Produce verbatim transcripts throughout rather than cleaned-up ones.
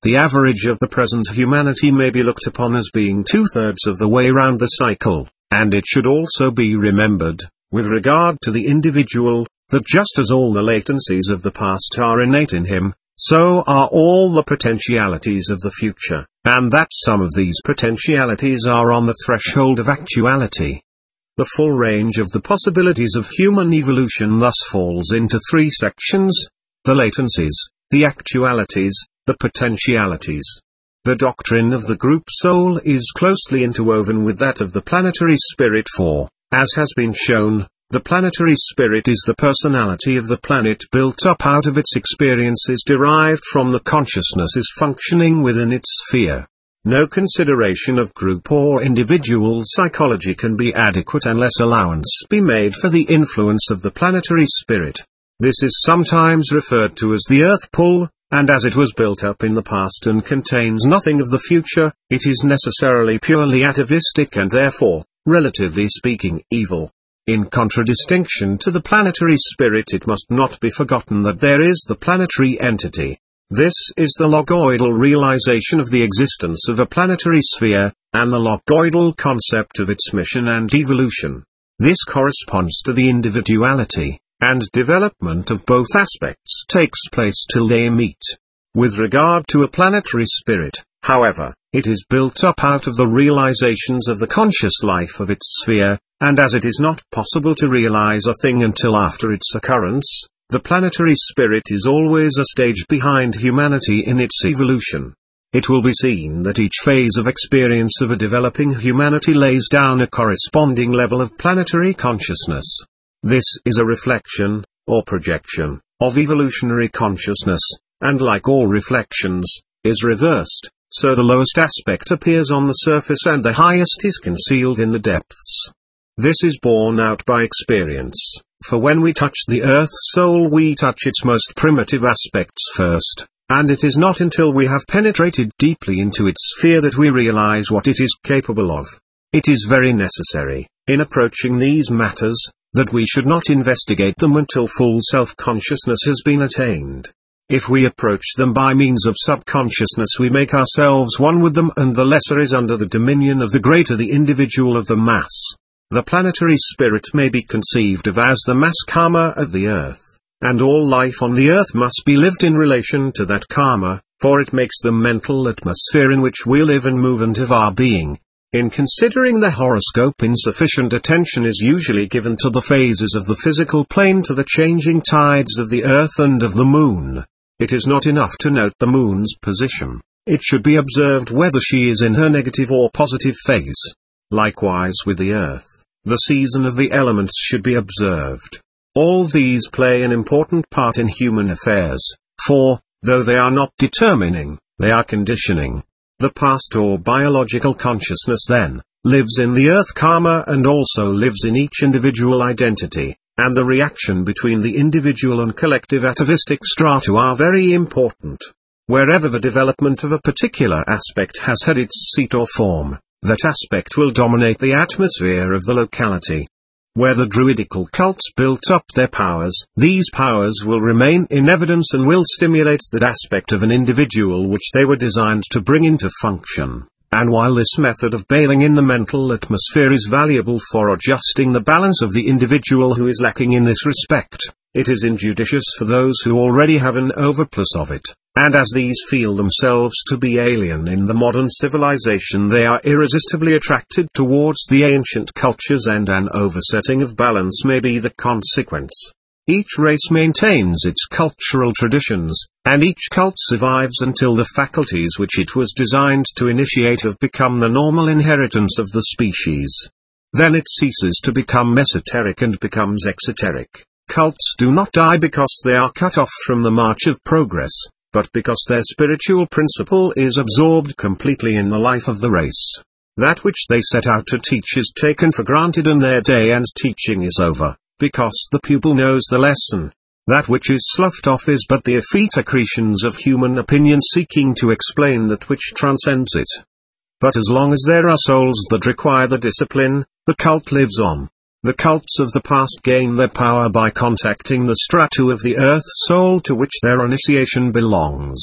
The average of the present humanity may be looked upon as being two-thirds of the way round the cycle, and it should also be remembered, with regard to the individual, that just as all the latencies of the past are innate in him, so are all the potentialities of the future, and that some of these potentialities are on the threshold of actuality. The full range of the possibilities of human evolution thus falls into three sections: the latencies, the actualities, the potentialities. The doctrine of the group soul is closely interwoven with that of the planetary spirit, for, as has been shown, the planetary spirit is the personality of the planet built up out of its experiences derived from the consciousnesses functioning within its sphere. No consideration of group or individual psychology can be adequate unless allowance be made for the influence of the planetary spirit. This is sometimes referred to as the earth pull, and as it was built up in the past and contains nothing of the future, it is necessarily purely atavistic and therefore, relatively speaking, evil. In contradistinction to the planetary spirit, it must not be forgotten that there is the planetary entity. This is the logoidal realization of the existence of a planetary sphere, and the logoidal concept of its mission and evolution. This corresponds to the individuality, and development of both aspects takes place till they meet. With regard to a planetary spirit, however, it is built up out of the realizations of the conscious life of its sphere, and as it is not possible to realize a thing until after its occurrence, the planetary spirit is always a stage behind humanity in its evolution. It will be seen that each phase of experience of a developing humanity lays down a corresponding level of planetary consciousness. This is a reflection, or projection, of evolutionary consciousness, and like all reflections, is reversed, so the lowest aspect appears on the surface and the highest is concealed in the depths. This is borne out by experience, for when we touch the earth soul we touch its most primitive aspects first, and it is not until we have penetrated deeply into its sphere that we realize what it is capable of. It is very necessary, in approaching these matters, that we should not investigate them until full self-consciousness has been attained. If we approach them by means of subconsciousness we make ourselves one with them, and the lesser is under the dominion of the greater the individual of the mass. The planetary spirit may be conceived of as the mass karma of the earth, and all life on the earth must be lived in relation to that karma, for it makes the mental atmosphere in which we live and move and have our being. In considering the horoscope, insufficient attention is usually given to the phases of the physical plane, to the changing tides of the earth and of the moon. It is not enough to note the moon's position, it should be observed whether she is in her negative or positive phase. Likewise with the earth, the season of the elements should be observed. All these play an important part in human affairs, for, though they are not determining, they are conditioning. The past or biological consciousness then, lives in the earth karma and also lives in each individual identity, and the reaction between the individual and collective atavistic strata are very important. Wherever the development of a particular aspect has had its seat or form, that aspect will dominate the atmosphere of the locality. Where the druidical cults built up their powers, these powers will remain in evidence and will stimulate that aspect of an individual which they were designed to bring into function. And while this method of bailing in the mental atmosphere is valuable for adjusting the balance of the individual who is lacking in this respect, it is injudicious for those who already have an overplus of it, and as these feel themselves to be alien in the modern civilization they are irresistibly attracted towards the ancient cultures, and an oversetting of balance may be the consequence. Each race maintains its cultural traditions, and each cult survives until the faculties which it was designed to initiate have become the normal inheritance of the species. Then it ceases to become mesoteric and becomes exoteric. Cults do not die because they are cut off from the march of progress, but because their spiritual principle is absorbed completely in the life of the race. That which they set out to teach is taken for granted and their day and teaching is over, because the pupil knows the lesson. That which is sloughed off is but the effete accretions of human opinion seeking to explain that which transcends it. But as long as there are souls that require the discipline, the cult lives on. The cults of the past gain their power by contacting the strata of the earth soul to which their initiation belongs.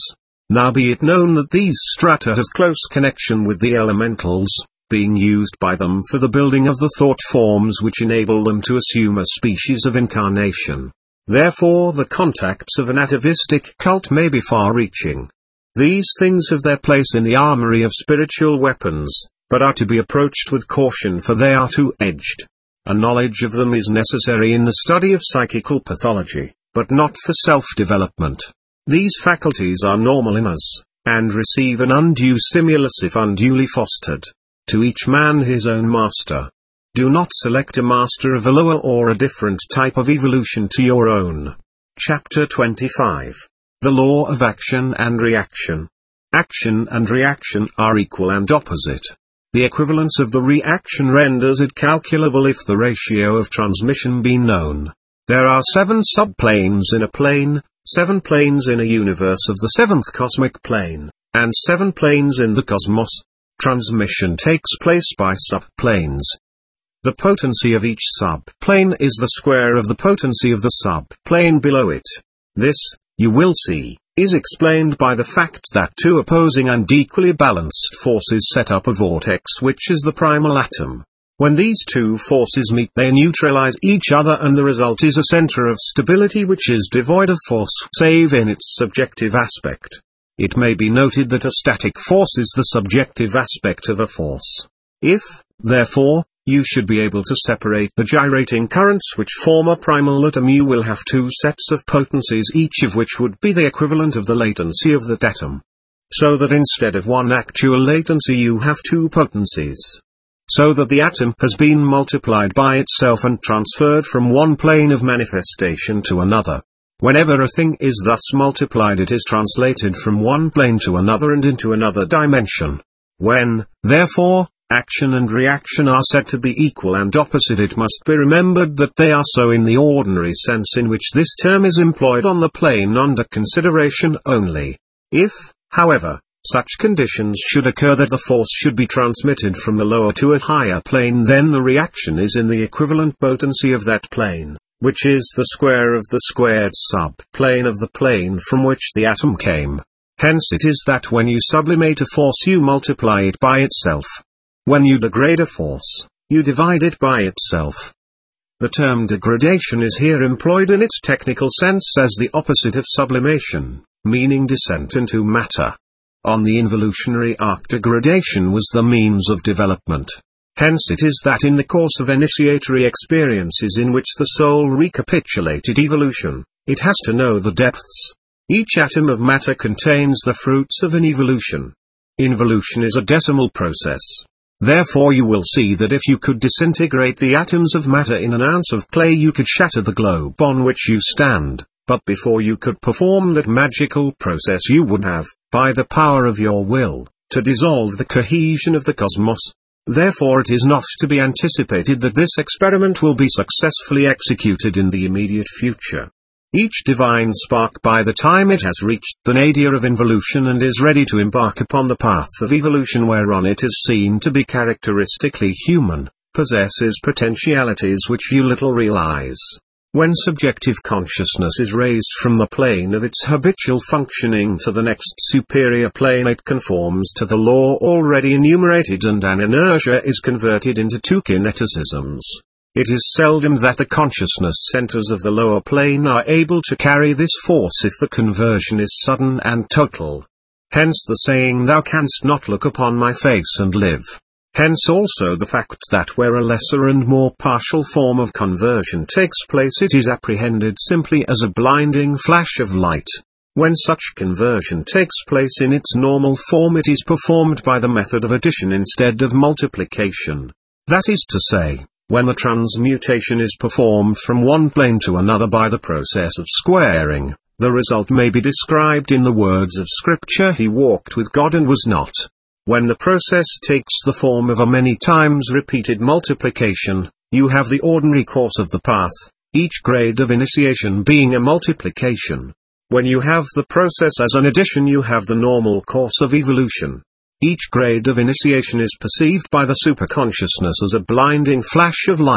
Now be it known that these strata have close connection with the elementals, being used by them for the building of the thought forms which enable them to assume a species of incarnation. Therefore the contacts of an atavistic cult may be far-reaching. These things have their place in the armory of spiritual weapons, but are to be approached with caution, for they are two-edged. A knowledge of them is necessary in the study of psychical pathology, but not for self-development. These faculties are normal in us, and receive an undue stimulus if unduly fostered. To each man his own master. Do not select a master of a lower or a different type of evolution to your own. Chapter twenty-five. The Law of Action and Reaction. Action and reaction are equal and opposite. The equivalence of the reaction renders it calculable if the ratio of transmission be known. There are seven subplanes in a plane, seven planes in a universe of the seventh cosmic plane, and seven planes in the cosmos. Transmission takes place by subplanes. The potency of each subplane is the square of the potency of the subplane below it. This, you will see, is explained by the fact that two opposing and equally balanced forces set up a vortex which is the primal atom. When these two forces meet they neutralize each other, and the result is a center of stability which is devoid of force save in its subjective aspect. It may be noted that a static force is the subjective aspect of a force. If, therefore, you should be able to separate the gyrating currents which form a primal atom, you will have two sets of potencies, each of which would be the equivalent of the latency of that atom. So that instead of one actual latency you have two potencies. So that the atom has been multiplied by itself and transferred from one plane of manifestation to another. Whenever a thing is thus multiplied it is translated from one plane to another and into another dimension. When, therefore, action and reaction are said to be equal and opposite, it must be remembered that they are so in the ordinary sense in which this term is employed on the plane under consideration only. If, however, such conditions should occur that the force should be transmitted from the lower to a higher plane, then the reaction is in the equivalent potency of that plane, which is the square of the squared subplane of the plane from which the atom came. Hence it is that when you sublimate a force you multiply it by itself. When you degrade a force, you divide it by itself. The term degradation is here employed in its technical sense as the opposite of sublimation, meaning descent into matter. On the involutionary arc degradation was the means of development. Hence it is that in the course of initiatory experiences in which the soul recapitulated evolution, it has to know the depths. Each atom of matter contains the fruits of an evolution. Involution is a decimal process. Therefore you will see that if you could disintegrate the atoms of matter in an ounce of clay you could shatter the globe on which you stand, but before you could perform that magical process you would have, by the power of your will, to dissolve the cohesion of the cosmos. Therefore it is not to be anticipated that this experiment will be successfully executed in the immediate future. Each divine spark, by the time it has reached the nadir of involution and is ready to embark upon the path of evolution whereon it is seen to be characteristically human, possesses potentialities which you little realize. When subjective consciousness is raised from the plane of its habitual functioning to the next superior plane, it conforms to the law already enumerated, and an inertia is converted into two kineticisms. It is seldom that the consciousness centers of the lower plane are able to carry this force if the conversion is sudden and total. Hence the saying, "Thou canst not look upon my face and live." Hence also the fact that where a lesser and more partial form of conversion takes place it is apprehended simply as a blinding flash of light. When such conversion takes place in its normal form it is performed by the method of addition instead of multiplication. That is to say, when the transmutation is performed from one plane to another by the process of squaring, the result may be described in the words of Scripture, "He walked with God and was not." When the process takes the form of a many times repeated multiplication, you have the ordinary course of the path, each grade of initiation being a multiplication. When you have the process as an addition you have the normal course of evolution. Each grade of initiation is perceived by the superconsciousness as a blinding flash of light,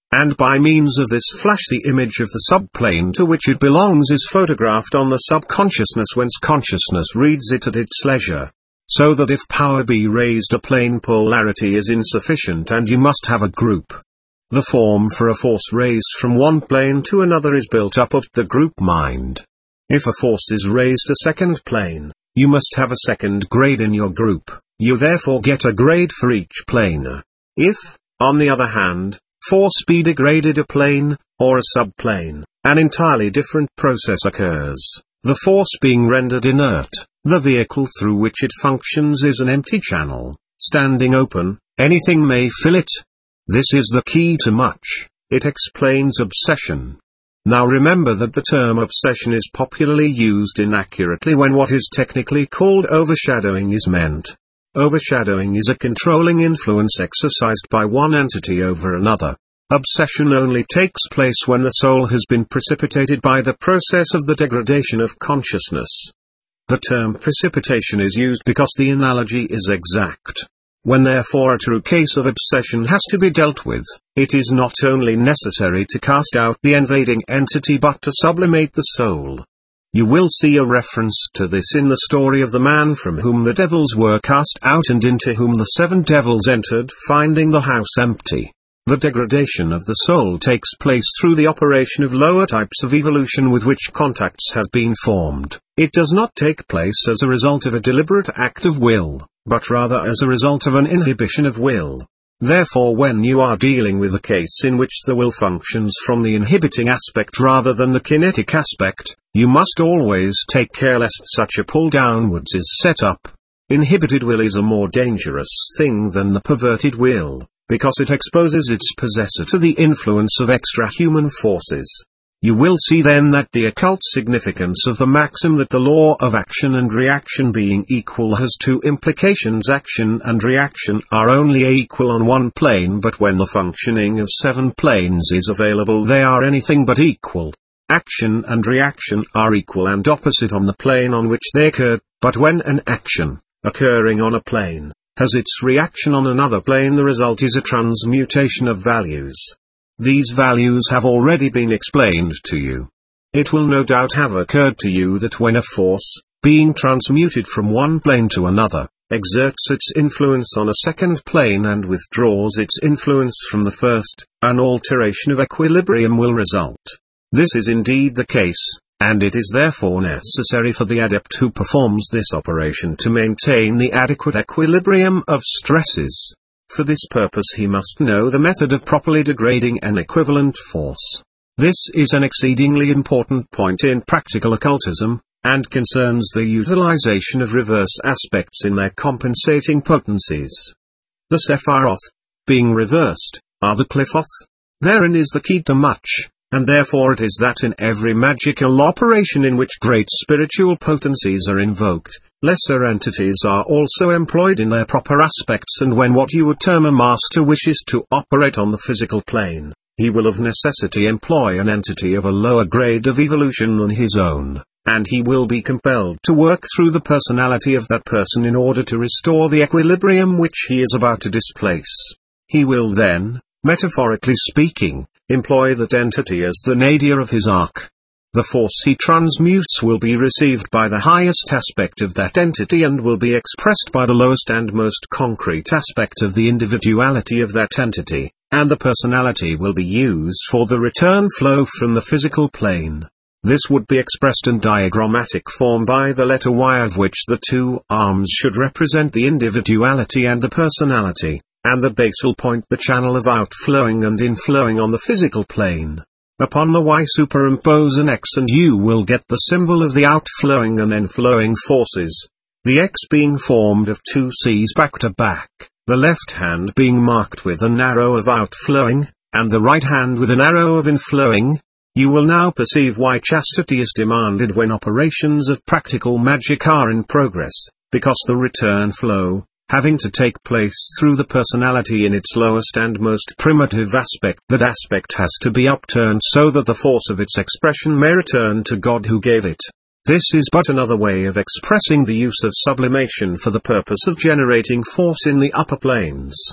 and by means of this flash the image of the subplane to which it belongs is photographed on the subconsciousness, whence consciousness reads it at its leisure. So that if power be raised, a plane polarity is insufficient and you must have a group. The form for a force raised from one plane to another is built up of the group mind. If a force is raised a second plane, you must have a second grade in your group. You therefore get a grade for each plane. If, on the other hand, force be degraded a plane, or a subplane, an entirely different process occurs. The force being rendered inert, the vehicle through which it functions is an empty channel, standing open, anything may fill it. This is the key to much. It explains obsession. Now remember that the term obsession is popularly used inaccurately when what is technically called overshadowing is meant. Overshadowing is a controlling influence exercised by one entity over another. Obsession only takes place when the soul has been precipitated by the process of the degradation of consciousness. The term precipitation is used because the analogy is exact. When therefore a true case of obsession has to be dealt with, it is not only necessary to cast out the invading entity but to sublimate the soul. You will see a reference to this in the story of the man from whom the devils were cast out and into whom the seven devils entered, finding the house empty. The degradation of the soul takes place through the operation of lower types of evolution with which contacts have been formed. It does not take place as a result of a deliberate act of will, but rather as a result of an inhibition of will. Therefore, when you are dealing with a case in which the will functions from the inhibiting aspect rather than the kinetic aspect, you must always take care lest such a pull downwards is set up. Inhibited will is a more dangerous thing than the perverted will, because it exposes its possessor to the influence of extra-human forces. You will see then that the occult significance of the maxim that the law of action and reaction being equal has two implications. Action and reaction are only equal on one plane, but when the functioning of seven planes is available they are anything but equal. Action and reaction are equal and opposite on the plane on which they occur, but when an action, occurring on a plane, has its reaction on another plane, the result is a transmutation of values. These values have already been explained to you. It will no doubt have occurred to you that when a force, being transmuted from one plane to another, exerts its influence on a second plane and withdraws its influence from the first, an alteration of equilibrium will result. This is indeed the case, and it is therefore necessary for the adept who performs this operation to maintain the adequate equilibrium of stresses. For this purpose he must know the method of properly degrading an equivalent force. This is an exceedingly important point in practical occultism, and concerns the utilization of reverse aspects in their compensating potencies. The Sephiroth, being reversed, are the Qliphoth. Therein is the key to much, and therefore it is that in every magical operation in which great spiritual potencies are invoked, lesser entities are also employed in their proper aspects, and when what you would term a master wishes to operate on the physical plane, he will of necessity employ an entity of a lower grade of evolution than his own, and he will be compelled to work through the personality of that person in order to restore the equilibrium which he is about to displace. He will then, metaphorically speaking, employ that entity as the nadir of his arc. The force he transmutes will be received by the highest aspect of that entity and will be expressed by the lowest and most concrete aspect of the individuality of that entity, and the personality will be used for the return flow from the physical plane. This would be expressed in diagrammatic form by the letter Y, of which the two arms should represent the individuality and the personality, and the basal point the channel of outflowing and inflowing on the physical plane. Upon the Y superimpose an X and you will get the symbol of the outflowing and inflowing forces, the X being formed of two C's back to back, the left hand being marked with an arrow of outflowing, and the right hand with an arrow of inflowing. You will now perceive why chastity is demanded when operations of practical magic are in progress, because the return flow, having to take place through the personality in its lowest and most primitive aspect, that aspect has to be upturned so that the force of its expression may return to God who gave it. This is but another way of expressing the use of sublimation for the purpose of generating force in the upper planes.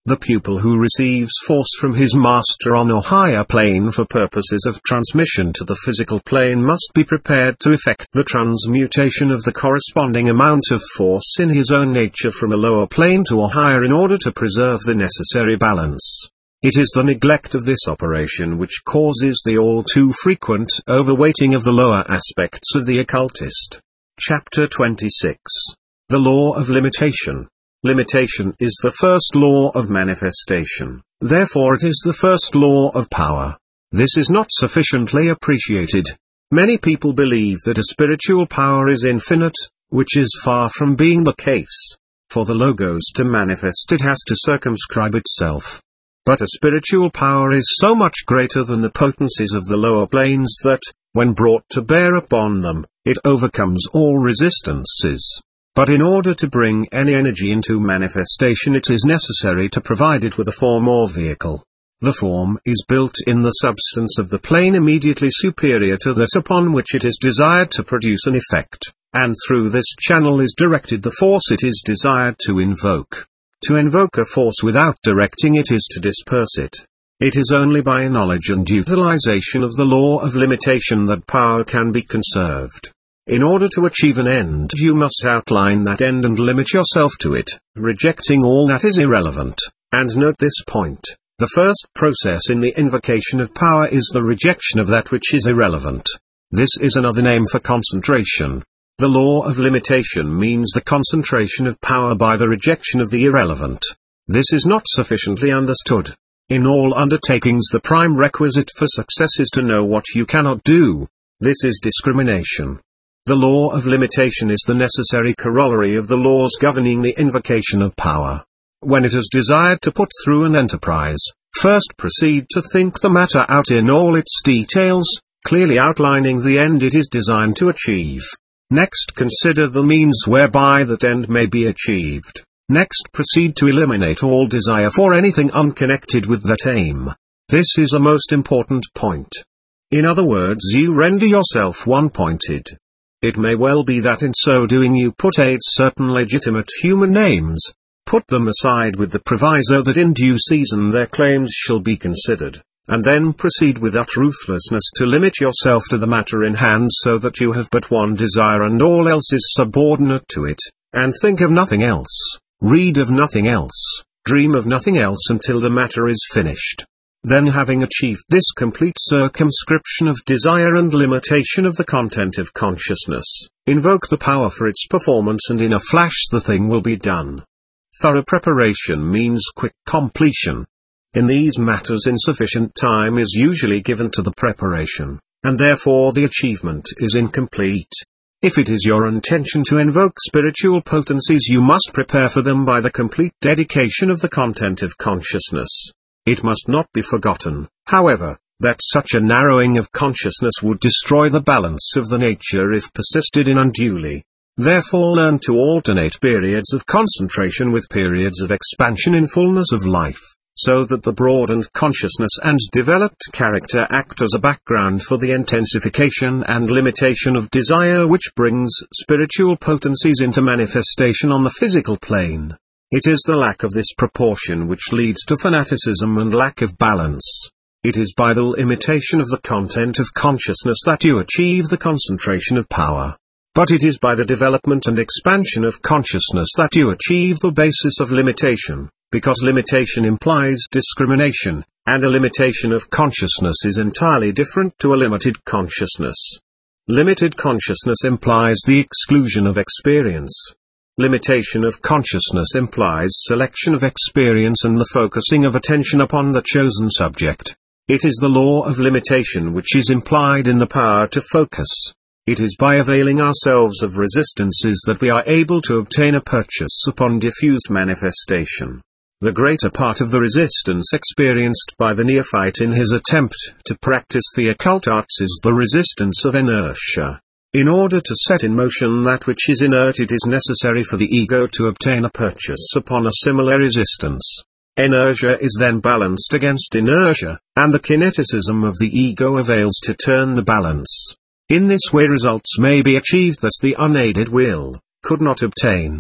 The pupil who receives force from his master on a higher plane for purposes of transmission to the physical plane must be prepared to effect the transmutation of the corresponding amount of force in his own nature from a lower plane to a higher in order to preserve the necessary balance. It is the neglect of this operation which causes the all too frequent overweighting of the lower aspects of the occultist. Chapter twenty-six. The Law of Limitation. Limitation is the first law of manifestation, therefore it is the first law of power. This is not sufficiently appreciated. Many people believe that a spiritual power is infinite, which is far from being the case. For the Logos to manifest it has to circumscribe itself. But a spiritual power is so much greater than the potencies of the lower planes that, when brought to bear upon them, it overcomes all resistances. But in order to bring any energy into manifestation it is necessary to provide it with a form or vehicle. The form is built in the substance of the plane immediately superior to that upon which it is desired to produce an effect, and through this channel is directed the force it is desired to invoke. To invoke a force without directing it is to disperse it. It is only by a knowledge and utilization of the law of limitation that power can be conserved. In order to achieve an end you must outline that end and limit yourself to it, rejecting all that is irrelevant. And note this point, the first process in the invocation of power is the rejection of that which is irrelevant. This is another name for concentration. The law of limitation means the concentration of power by the rejection of the irrelevant. This is not sufficiently understood. In all undertakings the prime requisite for success is to know what you cannot do. This is discrimination. The law of limitation is the necessary corollary of the laws governing the invocation of power. When it is desired to put through an enterprise, first proceed to think the matter out in all its details, clearly outlining the end it is designed to achieve. Next consider the means whereby that end may be achieved. Next proceed to eliminate all desire for anything unconnected with that aim. This is a most important point. In other words, you render yourself one-pointed. It may well be that in so doing you put eight certain legitimate human names. Put them aside with the proviso that in due season their claims shall be considered, and then proceed with utter ruthlessness to limit yourself to the matter in hand so that you have but one desire and all else is subordinate to it, and think of nothing else, read of nothing else, dream of nothing else until the matter is finished. Then having achieved this complete circumscription of desire and limitation of the content of consciousness, invoke the power for its performance and in a flash the thing will be done. Thorough preparation means quick completion. In these matters insufficient time is usually given to the preparation, and therefore the achievement is incomplete. If it is your intention to invoke spiritual potencies you must prepare for them by the complete dedication of the content of consciousness. It must not be forgotten, however, that such a narrowing of consciousness would destroy the balance of the nature if persisted in unduly. Therefore learn to alternate periods of concentration with periods of expansion in fullness of life, so that the broadened consciousness and developed character act as a background for the intensification and limitation of desire which brings spiritual potencies into manifestation on the physical plane. It is the lack of this proportion which leads to fanaticism and lack of balance. It is by the limitation of the content of consciousness that you achieve the concentration of power. But it is by the development and expansion of consciousness that you achieve the basis of limitation, because limitation implies discrimination, and a limitation of consciousness is entirely different to a limited consciousness. Limited consciousness implies the exclusion of experience. Limitation of consciousness implies selection of experience and the focusing of attention upon the chosen subject. It is the law of limitation which is implied in the power to focus. It is by availing ourselves of resistances that we are able to obtain a purchase upon diffused manifestation. The greater part of the resistance experienced by the neophyte in his attempt to practice the occult arts is the resistance of inertia. In order to set in motion that which is inert it is necessary for the ego to obtain a purchase upon a similar resistance. Inertia is then balanced against inertia, and the kineticism of the ego avails to turn the balance. In this way results may be achieved that the unaided will could not obtain.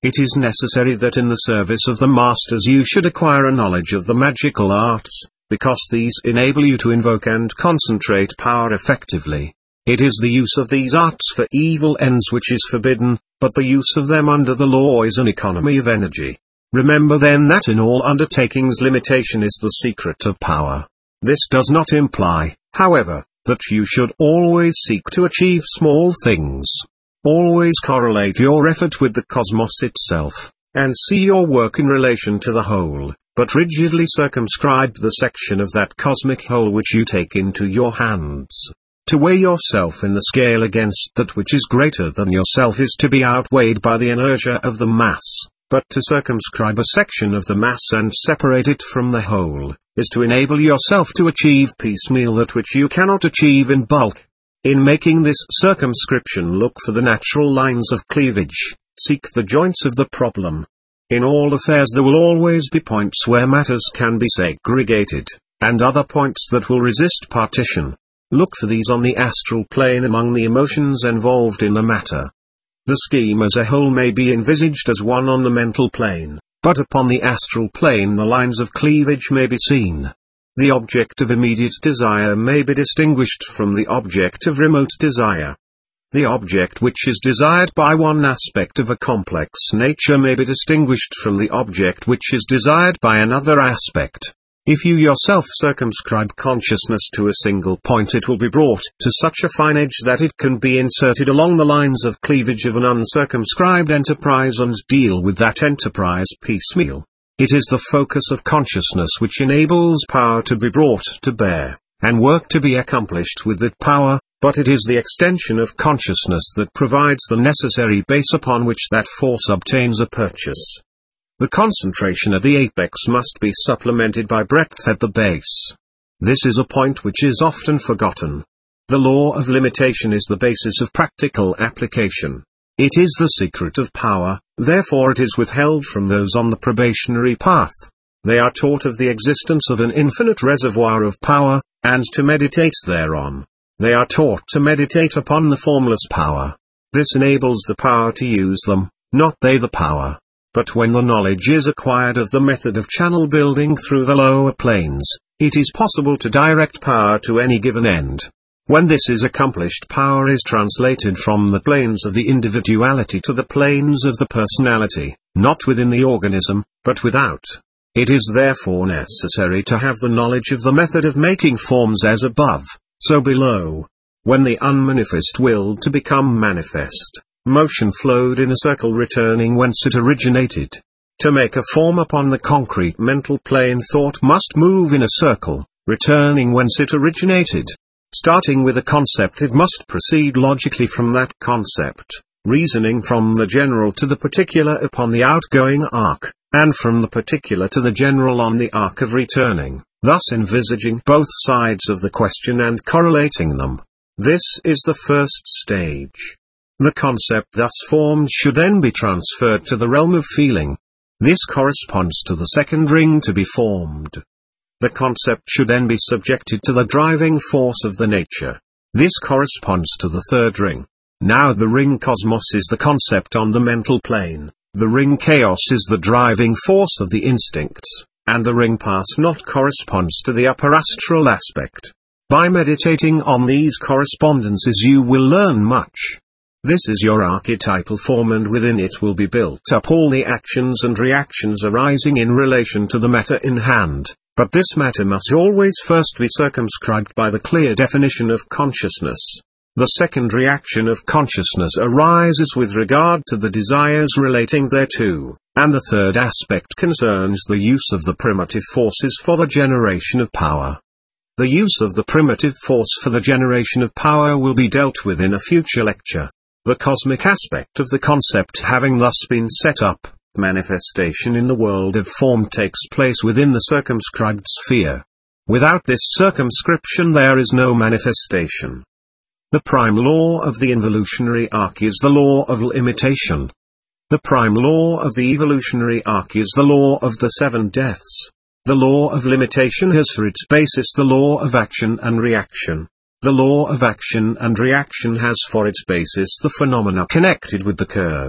It is necessary that in the service of the masters you should acquire a knowledge of the magical arts, because these enable you to invoke and concentrate power effectively. It is the use of these arts for evil ends which is forbidden, but the use of them under the law is an economy of energy. Remember then that in all undertakings limitation is the secret of power. This does not imply, however, that you should always seek to achieve small things. Always correlate your effort with the cosmos itself, and see your work in relation to the whole, but rigidly circumscribe the section of that cosmic whole which you take into your hands. To weigh yourself in the scale against that which is greater than yourself is to be outweighed by the inertia of the mass, but to circumscribe a section of the mass and separate it from the whole, is to enable yourself to achieve piecemeal that which you cannot achieve in bulk. In making this circumscription, look for the natural lines of cleavage, seek the joints of the problem. In all affairs there will always be points where matters can be segregated, and other points that will resist partition. Look for these on the astral plane among the emotions involved in the matter. The scheme as a whole may be envisaged as one on the mental plane, but upon the astral plane the lines of cleavage may be seen. The object of immediate desire may be distinguished from the object of remote desire. The object which is desired by one aspect of a complex nature may be distinguished from the object which is desired by another aspect. If you yourself circumscribe consciousness to a single point, it will be brought to such a fine edge that it can be inserted along the lines of cleavage of an uncircumscribed enterprise and deal with that enterprise piecemeal. It is the focus of consciousness which enables power to be brought to bear, and work to be accomplished with that power, but it is the extension of consciousness that provides the necessary base upon which that force obtains a purchase. The concentration at the apex must be supplemented by breadth at the base. This is a point which is often forgotten. The law of limitation is the basis of practical application. It is the secret of power, therefore it is withheld from those on the probationary path. They are taught of the existence of an infinite reservoir of power, and to meditate thereon. They are taught to meditate upon the formless power. This enables the power to use them, not they the power. But when the knowledge is acquired of the method of channel building through the lower planes, it is possible to direct power to any given end. When this is accomplished, power is translated from the planes of the individuality to the planes of the personality, not within the organism, but without. It is therefore necessary to have the knowledge of the method of making forms as above, so below. When the unmanifest willed to become manifest, motion flowed in a circle returning whence it originated. To make a form upon the concrete mental plane, thought must move in a circle, returning whence it originated. Starting with a concept, it must proceed logically from that concept, reasoning from the general to the particular upon the outgoing arc, and from the particular to the general on the arc of returning, thus envisaging both sides of the question and correlating them. This is the first stage. The concept thus formed should then be transferred to the realm of feeling. This corresponds to the second ring to be formed. The concept should then be subjected to the driving force of the nature. This corresponds to the third ring. Now the ring cosmos is the concept on the mental plane, the ring chaos is the driving force of the instincts, and the ring pass not corresponds to the upper astral aspect. By meditating on these correspondences you will learn much. This is your archetypal form, and within it will be built up all the actions and reactions arising in relation to the matter in hand. But this matter must always first be circumscribed by the clear definition of consciousness. The second reaction of consciousness arises with regard to the desires relating thereto, and the third aspect concerns the use of the primitive forces for the generation of power. The use of the primitive force for the generation of power will be dealt with in a future lecture. The cosmic aspect of the concept having thus been set up, manifestation in the world of form takes place within the circumscribed sphere. Without this circumscription there is no manifestation. The prime law of the involutionary arc is the law of limitation. The prime law of the evolutionary arc is the law of the seven deaths. The law of limitation has for its basis the law of action and reaction. The law of action and reaction has for its basis the phenomena connected with the curve.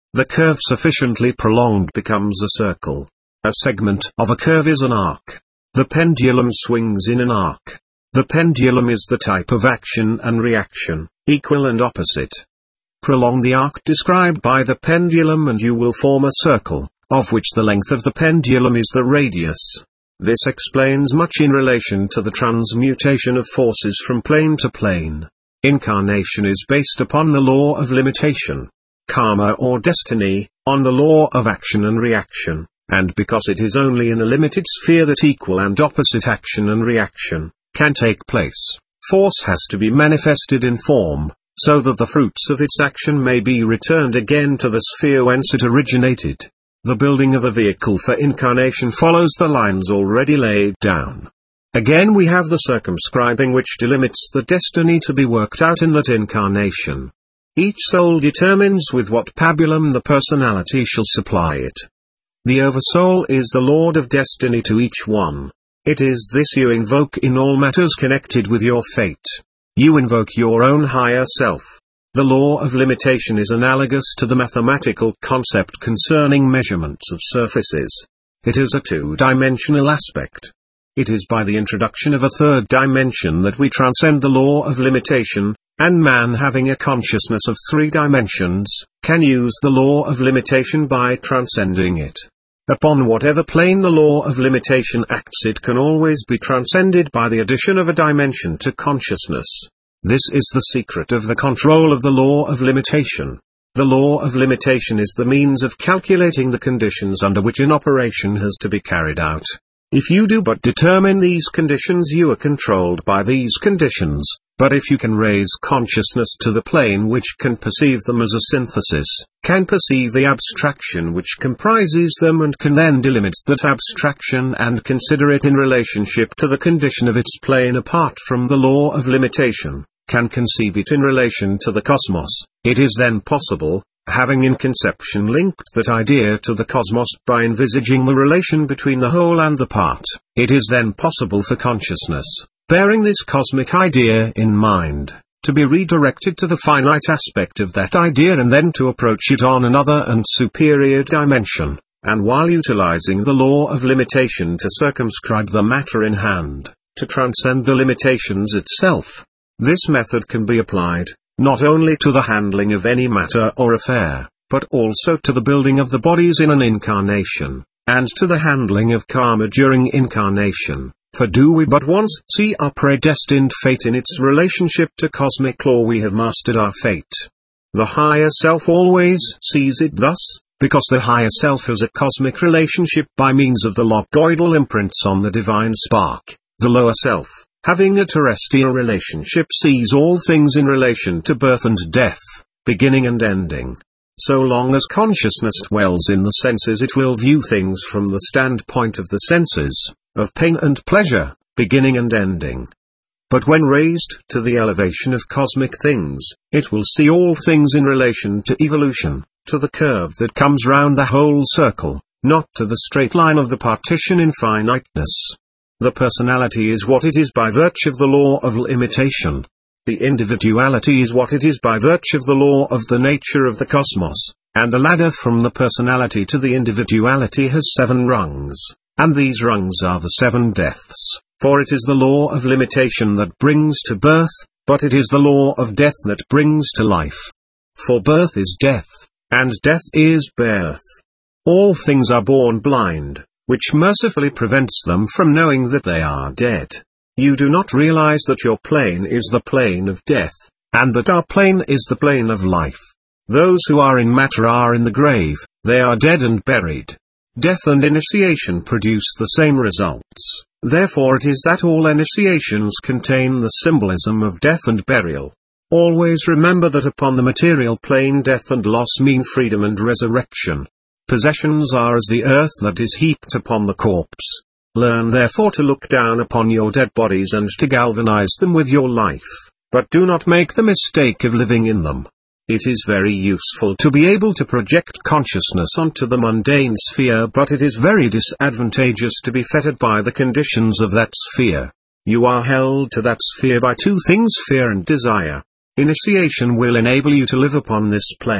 The curve sufficiently prolonged becomes a circle. A segment of a curve is an arc. The pendulum swings in an arc. The pendulum is the type of action and reaction, equal and opposite. Prolong the arc described by the pendulum and you will form a circle, of which the length of the pendulum is the radius. This explains much in relation to the transmutation of forces from plane to plane. Incarnation is based upon the law of limitation. Karma or destiny, on the law of action and reaction, and because it is only in a limited sphere that equal and opposite action and reaction can take place, force has to be manifested in form, so that the fruits of its action may be returned again to the sphere whence it originated. The building of a vehicle for incarnation follows the lines already laid down. Again we have the circumscribing which delimits the destiny to be worked out in that incarnation. Each soul determines with what pabulum the personality shall supply it. The Oversoul is the Lord of destiny to each one. It is this you invoke in all matters connected with your fate. You invoke your own higher self. The law of limitation is analogous to the mathematical concept concerning measurements of surfaces. It is a two-dimensional aspect. It is by the introduction of a third dimension that we transcend the law of limitation, and man having a consciousness of three dimensions, can use the law of limitation by transcending it. Upon whatever plane the law of limitation acts, it can always be transcended by the addition of a dimension to consciousness. This is the secret of the control of the law of limitation. The law of limitation is the means of calculating the conditions under which an operation has to be carried out. If you do but determine these conditions, you are controlled by these conditions, but if you can raise consciousness to the plane which can perceive them as a synthesis, can perceive the abstraction which comprises them and can then delimit that abstraction and consider it in relationship to the condition of its plane apart from the law of limitation, can conceive it in relation to the cosmos, it is then possible, having in conception linked that idea to the cosmos by envisaging the relation between the whole and the part, it is then possible for consciousness, bearing this cosmic idea in mind, to be redirected to the finite aspect of that idea and then to approach it on another and superior dimension, and while utilizing the law of limitation to circumscribe the matter in hand, to transcend the limitations itself. This method can be applied, not only to the handling of any matter or affair, but also to the building of the bodies in an incarnation, and to the handling of karma during incarnation. For do we but once see our predestined fate in its relationship to cosmic law, we have mastered our fate. The higher self always sees it thus, because the higher self has a cosmic relationship by means of the logoidal imprints on the divine spark. The lower self, having a terrestrial relationship, sees all things in relation to birth and death, beginning and ending. So long as consciousness dwells in the senses, it will view things from the standpoint of the senses, of pain and pleasure, beginning and ending. But when raised to the elevation of cosmic things, it will see all things in relation to evolution, to the curve that comes round the whole circle, not to the straight line of the partition in finiteness. The personality is what it is by virtue of the law of limitation. The individuality is what it is by virtue of the law of the nature of the cosmos, and the ladder from the personality to the individuality has seven rungs, and these rungs are the seven deaths, for it is the law of limitation that brings to birth, but it is the law of death that brings to life. For birth is death, and death is birth. All things are born blind, which mercifully prevents them from knowing that they are dead. You do not realize that your plane is the plane of death, and that our plane is the plane of life. Those who are in matter are in the grave, they are dead and buried. Death and initiation produce the same results, therefore it is that all initiations contain the symbolism of death and burial. Always remember that upon the material plane death and loss mean freedom and resurrection. Possessions are as the earth that is heaped upon the corpse. Learn therefore to look down upon your dead bodies and to galvanize them with your life, but do not make the mistake of living in them. It is very useful to be able to project consciousness onto the mundane sphere, but it is very disadvantageous to be fettered by the conditions of that sphere. You are held to that sphere by two things, fear and desire. Initiation will enable you to live upon this plane,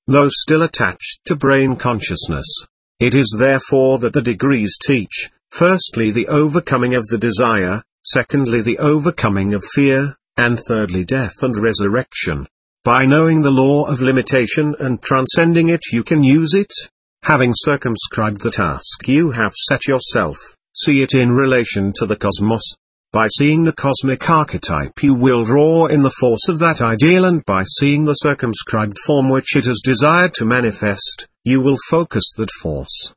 though still attached to brain consciousness. It is therefore that the degrees teach, firstly the overcoming of the desire, secondly the overcoming of fear, and thirdly death and resurrection. By knowing the law of limitation and transcending it, you can use it. Having circumscribed the task you have set yourself, see it in relation to the cosmos. By seeing the cosmic archetype you will draw in the force of that ideal, and by seeing the circumscribed form which it has desired to manifest, you will focus that force.